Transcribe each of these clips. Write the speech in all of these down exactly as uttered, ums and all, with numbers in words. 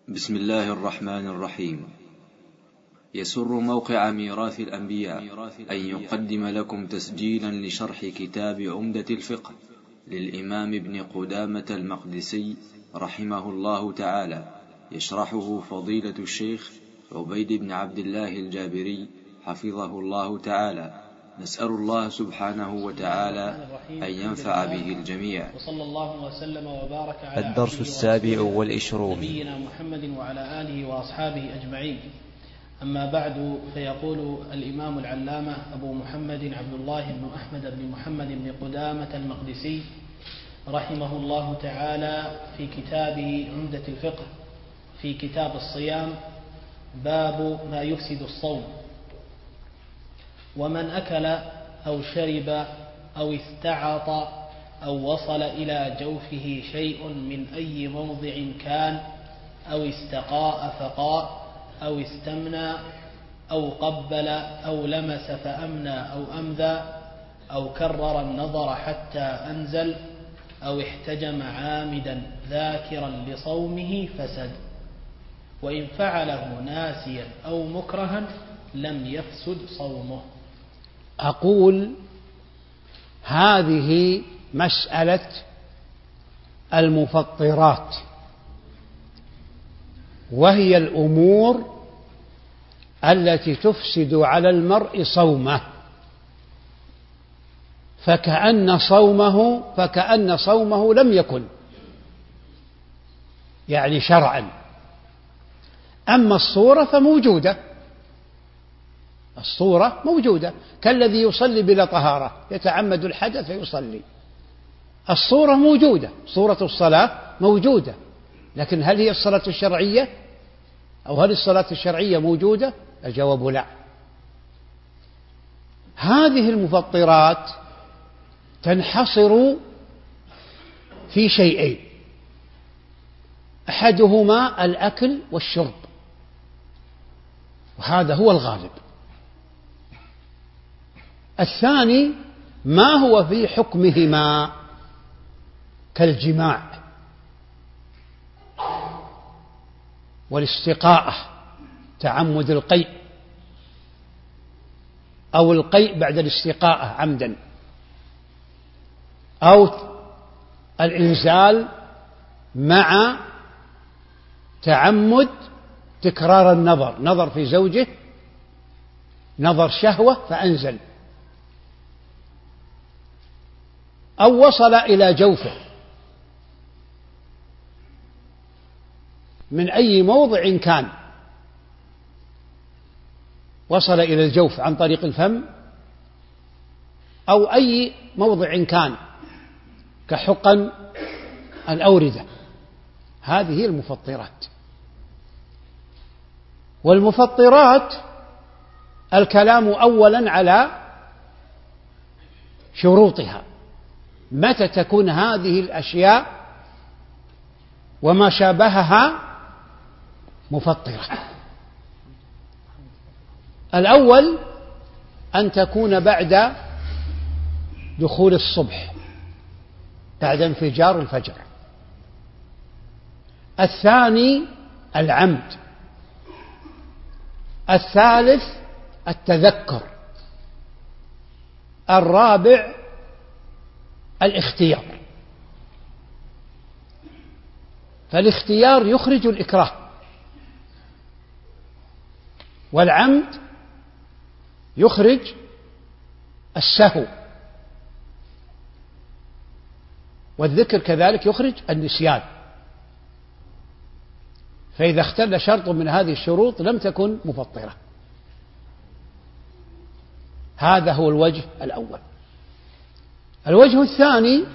بسم الله الرحمن الرحيم. يسر موقع ميراث الأنبياء أن يقدم لكم تسجيلا لشرح كتاب عمدة الفقه للإمام ابن قدامة المقدسي رحمه الله تعالى، يشرحه فضيلة الشيخ عبيد بن عبد الله الجابري حفظه الله تعالى. نسأل الله سبحانه وتعالى أن ينفع به الجميع. وصلى الله وسلم وبارك على الدرس السابع والعشرون نبينا محمد وعلى آله وأصحابه أجمعين. أما بعد، فيقول الإمام العلامة أبو محمد عبد الله بن أحمد بن محمد بن قدامة المقدسي رحمه الله تعالى في كتابه عمدة الفقه في كتاب الصيام، باب ما يفسد الصوم: ومن أكل أو شرب أو استعط أو وصل إلى جوفه شيء من أي موضع كان، أو استقاء فقاء، أو استمنى، أو قبل، أو لمس فأمنى أو أمذى، أو كرر النظر حتى أنزل، أو احتجم عامدا ذاكرا لصومه فسد، وإن فعله ناسيا أو مكرها لم يفسد صومه. أقول هذه مسألة المفطرات، وهي الأمور التي تفسد على المرء صومه، فكأن صومه فكأن صومه لم يكن، يعني شرعا. أما الصورة فموجودة، الصورة موجودة، كالذي يصلي بلا طهارة، يتعمد الحدث فيصلي. الصورة موجودة، صورة الصلاة موجودة، لكن هل هي الصلاة الشرعية؟ أو هل الصلاة الشرعية موجودة؟ الجواب لا. هذه المفطرات تنحصر في شيئين: أحدهما الأكل والشرب، وهذا هو الغالب. الثاني ما هو في حكمهما كالجماع والاستقاءة، تعمد القيء أو القيء بعد الاستقاءة عمدا، أو الإنزال مع تعمد تكرار النظر، نظر في زوجه، نظر شهوة فأنزل، أو وصل إلى جوفه من أي موضع كان، وصل إلى الجوف عن طريق الفم أو أي موضع كان كحقن الأوردة. هذه المفطرات. والمفطرات الكلام أولا على شروطها، متى تكون هذه الأشياء وما شابهها مفطرة. الأول أن تكون بعد دخول الصبح، بعد انفجار الفجر. الثاني العمد. الثالث التذكر. الرابع الاختيار. فالاختيار يخرج الإكراه، والعمد يخرج السهو، والذكر كذلك يخرج النسيان. فإذا اختل شرط من هذه الشروط لم تكن مفطرة. هذا هو الوجه الأول. الوجه الثاني: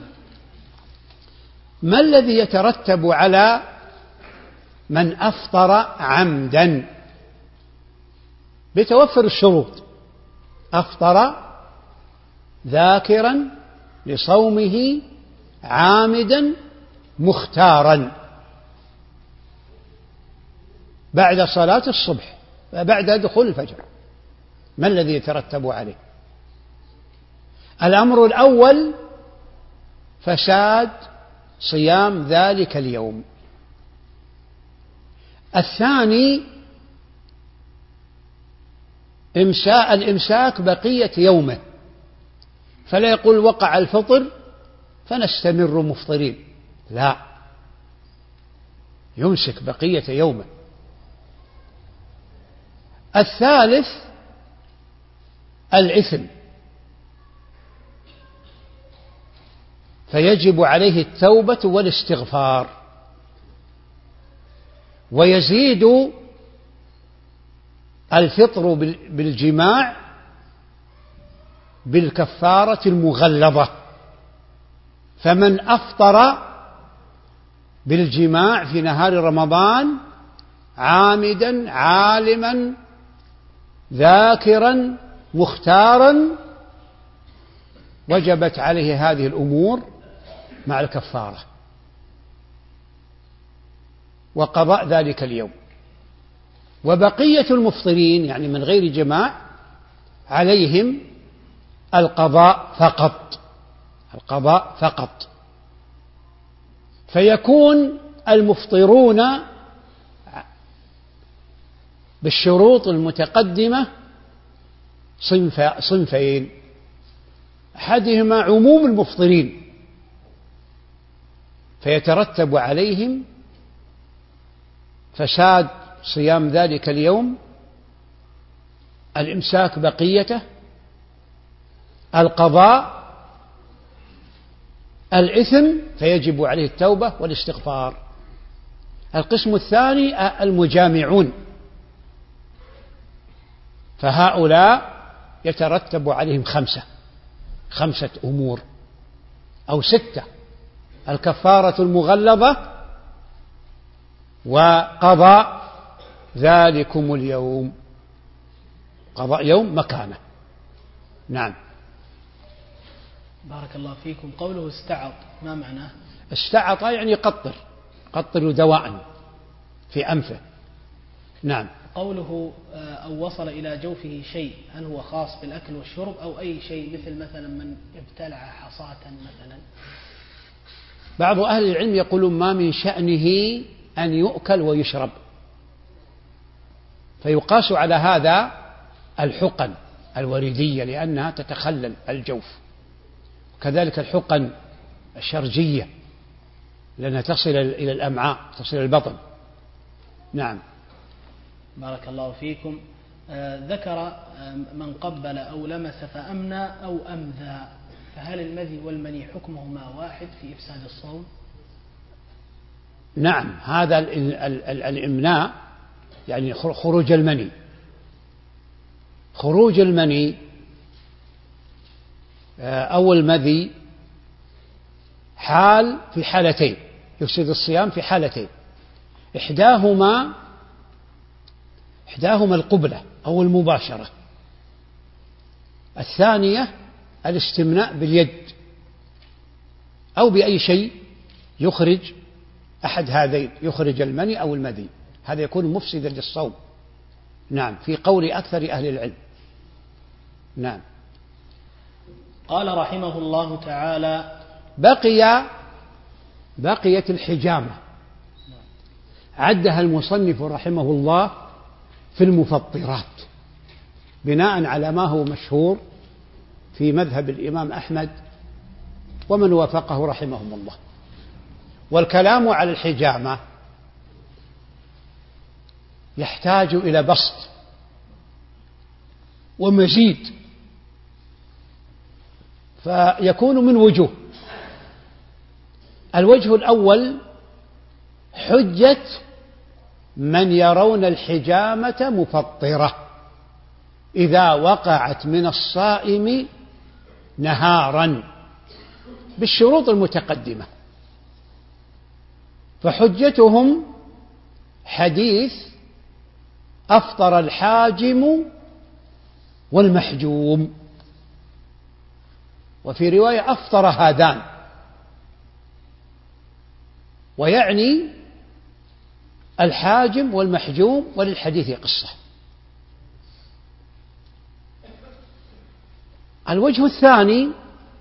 ما الذي يترتب على من أفطر عمدا بتوفر الشروط؟ أفطر ذاكرا لصومه عامدا مختارا بعد صلاة الصبح، بعد دخول الفجر. ما الذي يترتب عليه؟ الأمر الأول فساد صيام ذلك اليوم. الثاني إمساء الإمساك بقية يومه، فلا يقول وقع الفطر فنستمر مفطرين، لا، يمسك بقية يومه. الثالث الإثم، فيجب عليه التوبة والاستغفار، ويزيد الفطر بالجماع بالكفارة المغلظة، فمن أفطر بالجماع في نهار رمضان عامدا عالما ذاكرا مختارا وجبت عليه هذه الأمور مع الكفارة وقضاء ذلك اليوم. وبقية المفطرين يعني من غير جماع عليهم القضاء فقط، القضاء فقط، فيكون المفطرون بالشروط المتقدمة صنف صنفين: أحدهما عموم المفطرين فيترتب عليهم فساد صيام ذلك اليوم، الإمساك بقيته، القضاء، الإثم فيجب عليه التوبة والاستغفار. القسم الثاني المجامعون، فهؤلاء يترتب عليهم خمسة خمسة أمور أو ستة: الكفارة المغلظة، وقضاء ذلكم اليوم، قضاء يوم مكانه. نعم. بارك الله فيكم. قوله استعط ما معناه؟ استعط يعني قطر، قطر دواء في أنفه. نعم. قوله أو وصل إلى جوفه شيء، هل هو خاص بالأكل والشرب أو أي شيء، مثل مثلا من ابتلع حصاة مثلا؟ بعض أهل العلم يقولون ما من شأنه أن يؤكل ويشرب، فيقاس على هذا الحقن الوريدية لأنها تتخلل الجوف، كذلك الحقن الشرجية لأنها تصل إلى الأمعاء، تصل إلى البطن. نعم. بارك الله فيكم. آه ذكر آه من قبل أو لمس فأمنى أو أمذى، فهل المذي والمني حكمهما واحد في إفساد الصوم؟ نعم، هذا الإمناء يعني خروج المني، خروج المني أو المذي حال في حالتين، يفسد الصيام في حالتين: إحداهما إحداهما القبلة أو المباشرة، الثانية الاستمناء باليد أو بأي شيء يخرج أحد هذين، يخرج المني أو المذي، هذا يكون مفسدا للصوم. نعم، في قول أكثر أهل العلم. نعم. قال رحمه الله تعالى: بقي بقيت الحجامة، عدها المصنف رحمه الله في المفطرات بناء على ما هو مشهور في مذهب الإمام أحمد ومن وافقه رحمهم الله. والكلام على الحجامة يحتاج إلى بسط ومزيد، فيكون من وجوه. الوجه الأول حجة من يرون الحجامة مفطرة إذا وقعت من الصائم نهارا بالشروط المتقدمة، فحجتهم حديث أفطر الحاجم والمحجوم، وفي رواية أفطر هذان، ويعني الحاجم والمحجوم، وللحديث قصة. الوجه الثاني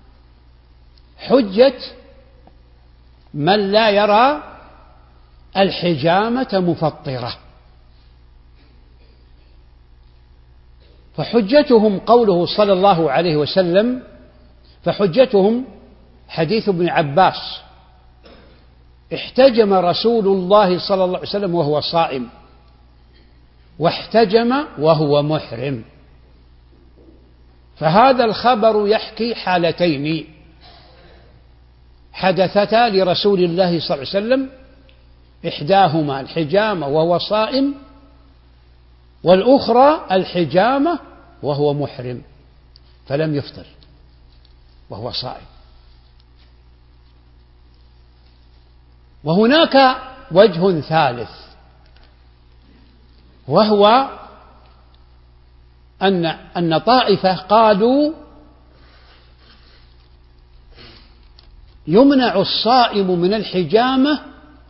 حجة من لا يرى الحجامة مفطرة فحجتهم قوله صلى الله عليه وسلم، فحجتهم حديث ابن عباس: احتجم رسول الله صلى الله عليه وسلم وهو صائم، واحتجم وهو محرم. فهذا الخبر يحكي حالتين حدثتا لرسول الله صلى الله عليه وسلم، إحداهما الحجامة وهو صائم، والأخرى الحجامة وهو محرم فلم يفطر وهو صائم. وهناك وجه ثالث، وهو أن أن طائفة قالوا يمنع الصائم من الحجامة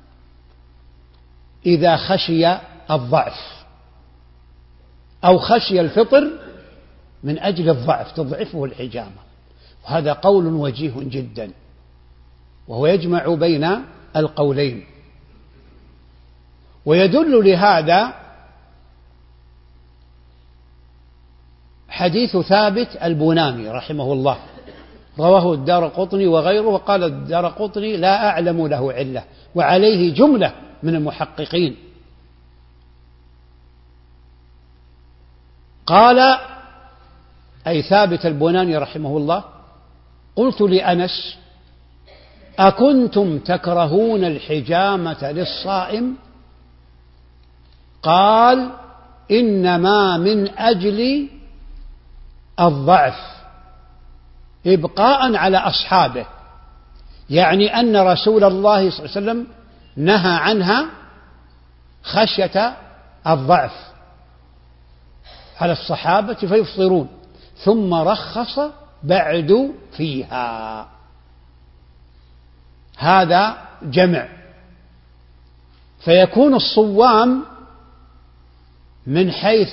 إذا خشي الضعف أو خشي الفطر من أجل الضعف تضعفه الحجامة، وهذا قول وجيه جدا، وهو يجمع بين القولين. ويدل لهذا حديث ثابت البناني رحمه الله، رواه الدارقطني وغيره، وقال الدارقطني لا أعلم له علة، وعليه جملة من المحققين. قال أي ثابت البناني رحمه الله: قلت لأنس: أكنتم تكرهون الحجامة للصائم؟ قال: إنما من أجل الضعف إبقاء على أصحابه، يعني أن رسول الله صلى الله عليه وسلم نهى عنها خشية الضعف على الصحابة فيفطرون، ثم رخص بعد فيها. هذا جمع، فيكون الصوام من حيث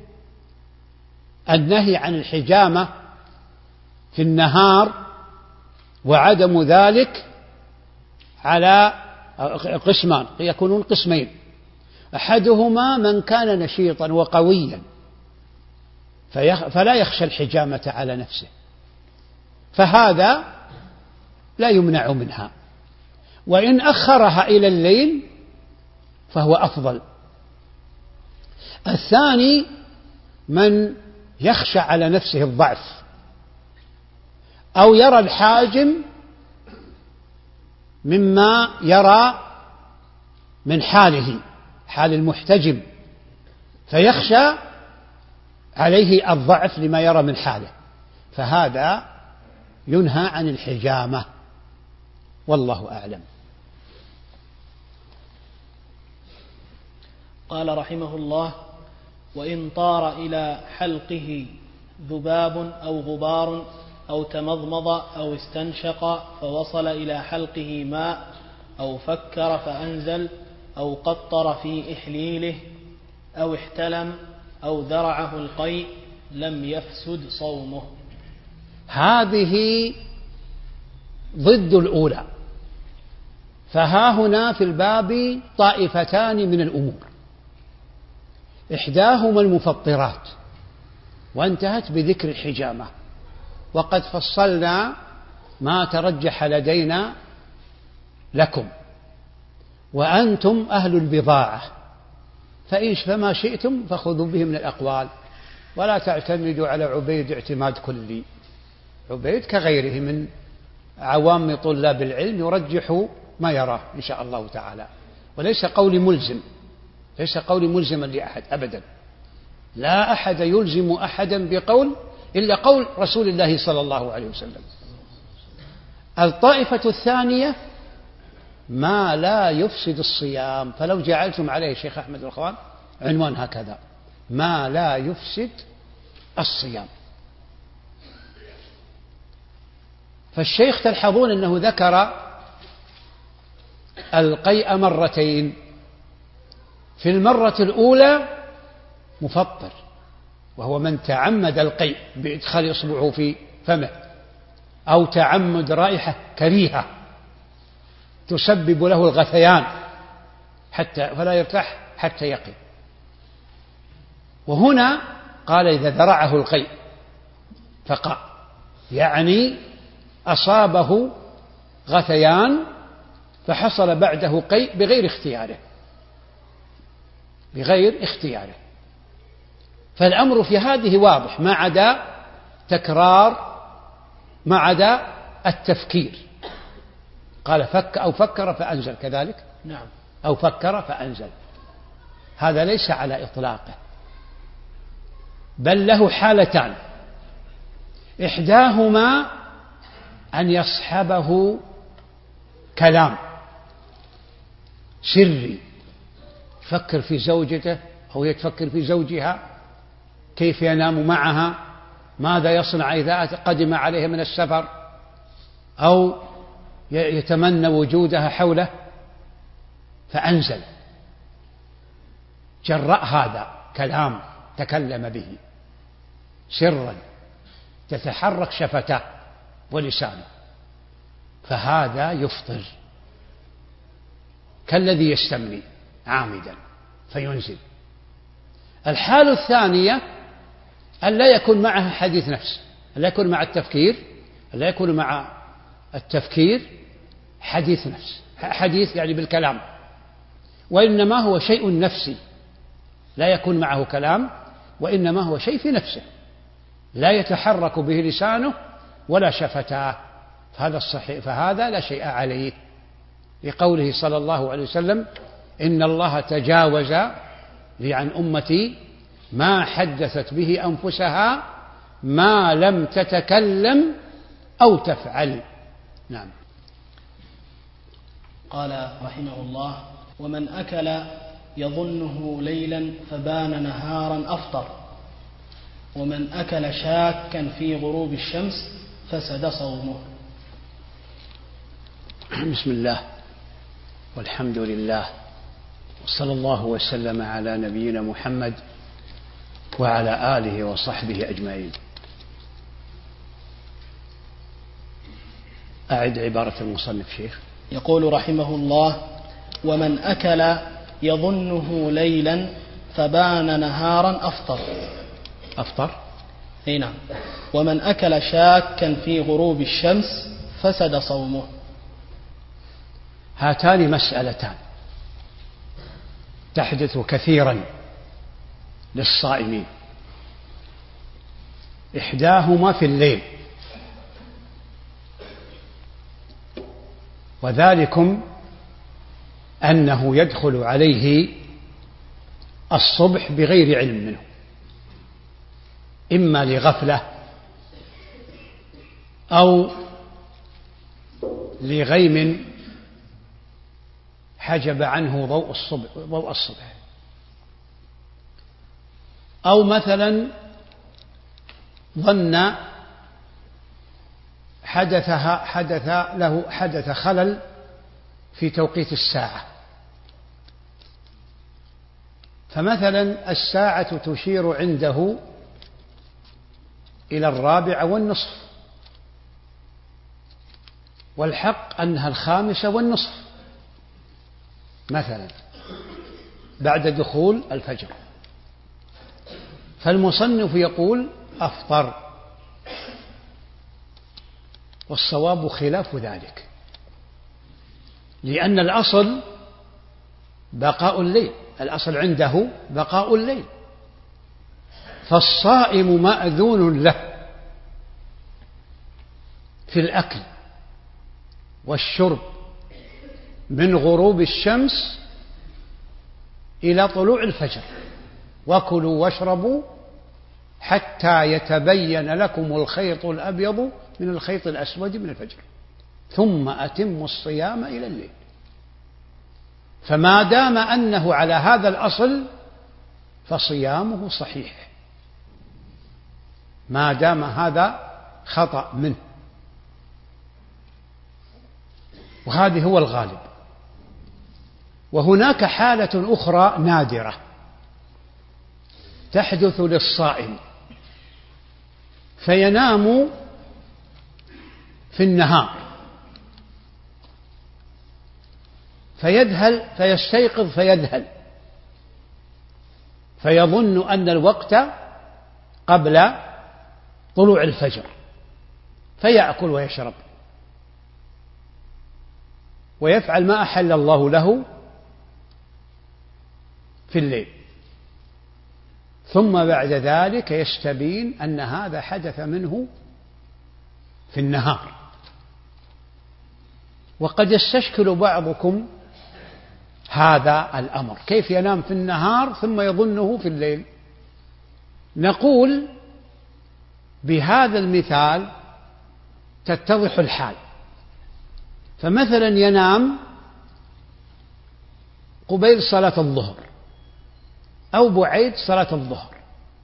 النهي عن الحجامة في النهار وعدم ذلك على قسمان، يكونون قسمين: أحدهما من كان نشيطا وقويا فلا يخشى الحجامة على نفسه، فهذا لا يمنع منها، وإن أخرها إلى الليل فهو أفضل. الثاني من يخشى على نفسه الضعف، أو يرى الحاجم مما يرى من حاله، حال المحتجم، فيخشى عليه الضعف لما يرى من حاله، فهذا ينهى عن الحجامة، والله أعلم. قال رحمه الله: وإن طار إلى حلقه ذباب أو غبار أو تمضمض أو استنشق فوصل إلى حلقه ماء أو فكر فأنزل أو قطر في إحليله أو احتلم أو ذرعه القيء لم يفسد صومه. هذه ضد الأولى، فها هنا في الباب طائفتان من الأمور، إحداهما المفطرات وانتهت بذكر الحجامة، وقد فصلنا ما ترجح لدينا لكم، وأنتم أهل البضاعة، فإن فما شئتم فخذوا به من الأقوال، ولا تعتمدوا على عبيد اعتماد كلي. عبيد كغيره من عوام طلاب العلم يرجح ما يراه إن شاء الله تعالى، وليس قولي ملزم، ليس قولي ملزما لأحد أبدا، لا أحد يلزم أحدا بقول إلا قول رسول الله صلى الله عليه وسلم. الطائفة الثانية ما لا يفسد الصيام، فلو جعلتم عليه شيخ أحمد الأخوان عنوان هكذا: ما لا يفسد الصيام. فالشيخ تلحظون أنه ذكر القيء مرتين، في المرة الأولى مفطر، وهو من تعمد القيء بإدخال إصبعه في فمه، أو تعمد رائحة كريهة تسبب له الغثيان حتى فلا يرتاح حتى يقي. وهنا قال إذا ذرعه القيء فقع، يعني أصابه غثيان فحصل بعده قيء بغير اختياره بغير اختياره فالأمر في هذه واضح، ما عدا تكرار، ما عدا التفكير. قال فك أو فكر فأنزل، كذلك نعم، أو فكر فأنزل، هذا ليس على إطلاقه، بل له حالتان، إحداهما أن يصحبه كلام سري، يفكر في زوجته أو يتفكر في زوجها، كيف ينام معها، ماذا يصنع إذا قدم عليها من السفر، أو يتمنى وجودها حوله فأنزل، جراء هذا كلام تكلم به سرا تتحرك شفتاه ولسانه، فهذا يفطر كالذي يستملي عامدا فينزل. الحالة الثانية أن لا يكون معها حديث نفس، أن لا يكون مع التفكير أن لا يكون مع التفكير حديث نفس، حديث يعني بالكلام، وإنما هو شيء نفسي، لا يكون معه كلام، وإنما هو شيء في نفسه لا يتحرك به لسانه ولا شفتاه، فهذا الصحيح، فهذا لا شيء عليه، لقوله صلى الله عليه وسلم إن الله تجاوز لي عن أمتي ما حدثت به أنفسها ما لم تتكلم أو تفعل. نعم. قال رحمه الله: ومن أكل يظنه ليلا فبان نهارا أفطر، ومن أكل شاكا في غروب الشمس فسد صومه. بسم الله والحمد لله وصلى الله وسلم على نبينا محمد وعلى آله وصحبه أجمعين. أعد عبارة المصنف شيخ. يقول رحمه الله: ومن أكل يظنه ليلا فبان نهارا أفطر. أفطر؟ أي نعم. ومن أكل شاكا في غروب الشمس فسد صومه. هاتان مسألتان تحدث كثيرا للصائمين، إحداهما في الليل، وذلكم أنه يدخل عليه الصبح بغير علم منه، إما لغفلة أو لغيم حجب عنه ضوء الصبح, ضوء الصبح أو مثلا ظن حدث حدث له حدث خلل في توقيت الساعة، فمثلا الساعة تشير عنده إلى الرابعة والنصف، والحق أنها الخامسة والنصف مثلا بعد دخول الفجر، فالمصنف يقول أفطر، والصواب خلاف ذلك، لأن الأصل بقاء الليل، الأصل عنده بقاء الليل، فالصائم مأذون له في الأكل والشرب من غروب الشمس إلى طلوع الفجر، وكلوا واشربوا حتى يتبين لكم الخيط الأبيض من الخيط الأسود من الفجر ثم أتموا الصيام إلى الليل. فما دام أنه على هذا الأصل فصيامه صحيح، ما دام هذا خطأ منه، وهذه هو الغالب. وهناك حالة أخرى نادرة تحدث للصائم، فينام في النهار فيذهل فيستيقظ فيذهل، فيظن أن الوقت قبل طلوع الفجر، فيأكل ويشرب ويفعل ما أحل الله له في الليل، ثم بعد ذلك يستبين أن هذا حدث منه في النهار. وقد يستشكل بعضكم هذا الأمر، كيف ينام في النهار ثم يظنه في الليل؟ نقول بهذا المثال تتضح الحال. فمثلا ينام قبيل صلاة الظهر أو بعيد صلاة الظهر،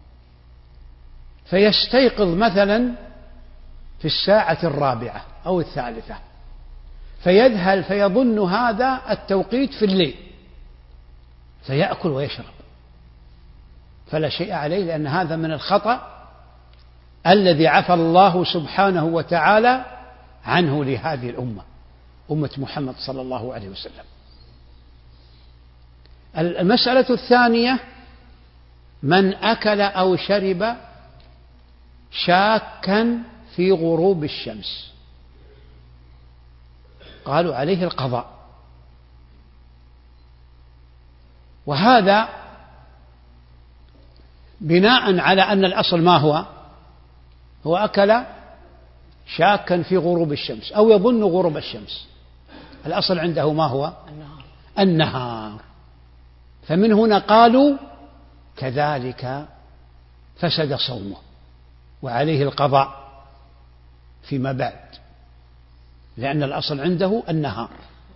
فيستيقظ مثلا في الساعة الرابعة أو الثالثة، فيذهل فيظن هذا التوقيت في الليل، فيأكل ويشرب، فلا شيء عليه، لأن هذا من الخطأ الذي عفى الله سبحانه وتعالى عنه لهذه الأمة، أمة محمد صلى الله عليه وسلم. المسألة الثانية: من أكل أو شرب شاكا في غروب الشمس، قالوا عليه القضاء. وهذا بناء على أن الأصل ما هو؟ هو أكل شاكا في غروب الشمس أو يظن غروب الشمس، الأصل عنده ما هو؟ النهار, النهار. فمن هنا قالوا كذلك فسد صومه وعليه القضاء فيما بعد، لأن الأصل عنده النهار،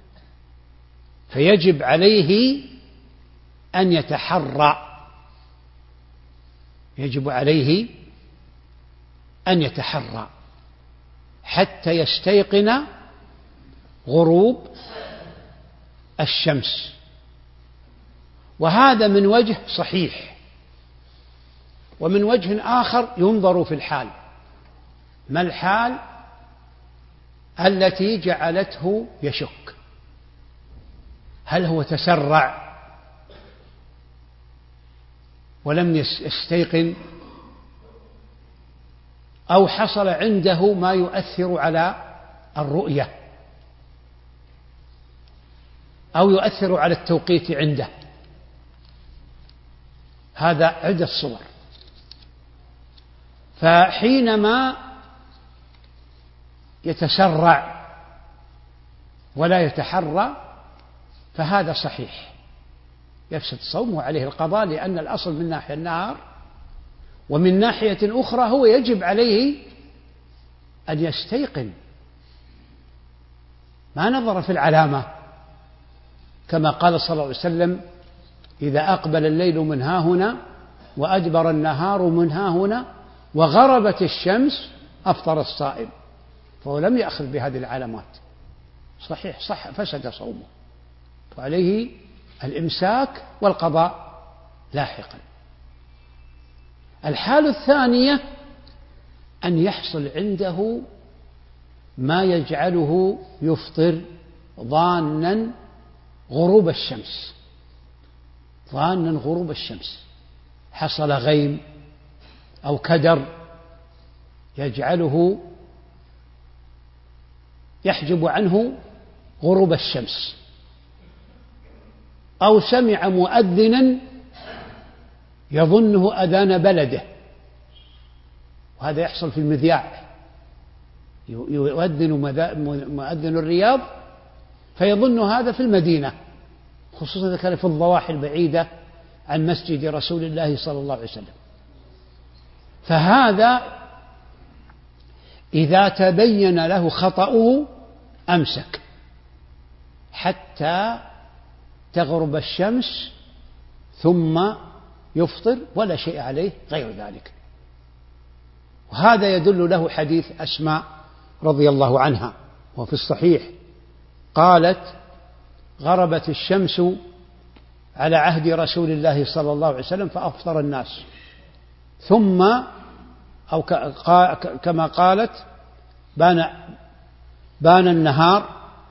فيجب عليه أن يتحرى، يجب عليه أن يتحرى حتى يستيقن غروب الشمس. وهذا من وجه صحيح، ومن وجه آخر ينظر في الحال. ما الحال التي جعلته يشك؟ هل هو تسرع ولم يستيقن، أو حصل عنده ما يؤثر على الرؤية أو يؤثر على التوقيت عنده؟ هذا عدة صور. فحينما يتسرع ولا يتحرى فهذا صحيح، يفسد صومه عليه القضاء، لأن الأصل من ناحية النهار، ومن ناحية أخرى هو يجب عليه أن يستيقن، ما نظر في العلامة، كما قال صلى الله عليه وسلم: إذا أقبل الليل من ها هنا وأدبر النهار من ها هنا وغربت الشمس أفطر الصائم. فهو لم يأخذ بهذه العلامات، صحيح صح فسد صومه، وعليه الإمساك والقضاء لاحقا. الحالة الثانية أن يحصل عنده ما يجعله يفطر ظانا غروب الشمس، ظانا غروب الشمس، حصل غيم أو كدر يجعله يحجب عنه غروب الشمس، أو سمع مؤذنا يظنه أذان بلده، وهذا يحصل في المذياع، يؤذن مؤذن الرياض فيظن هذا في المدينة، خصوصا إذا كان في الضواحي البعيدة عن مسجد رسول الله صلى الله عليه وسلم. فهذا إذا تبين له خطأه أمسك حتى تغرب الشمس ثم يفطر ولا شيء عليه غير ذلك. وهذا يدل له حديث أسماء رضي الله عنها وفي الصحيح، قالت: غربت الشمس على عهد رسول الله صلى الله عليه وسلم فأفطر الناس، ثم أو كما قالت بان بان النهار،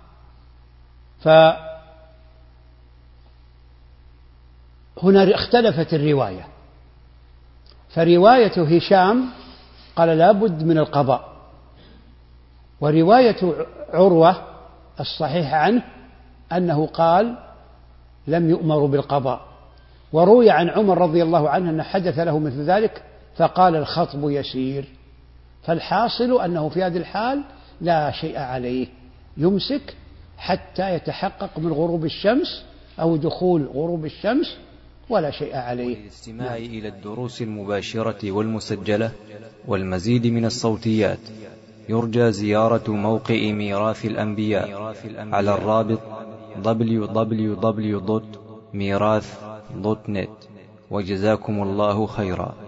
فهنا اختلفت الرواية، فرواية هشام قال لا بد من القضاء، ورواية عروة الصحيح عنه أنه قال لم يؤمروا بالقضاء. وروي عن عمر رضي الله عنه أن حدث له مثل ذلك فقال الخطب يسير. فالحاصل أنه في هذه الحال لا شيء عليه، يمسك حتى يتحقق من غروب الشمس أو دخول غروب الشمس ولا شيء عليه. للاستماع إلى الدروس المباشرة والمسجلة والمزيد من الصوتيات يرجى زيارة موقع ميراث الأنبياء على الرابط دبليو دبليو دبليو دوت ميراث دوت نت. وجزاكم الله خيرا.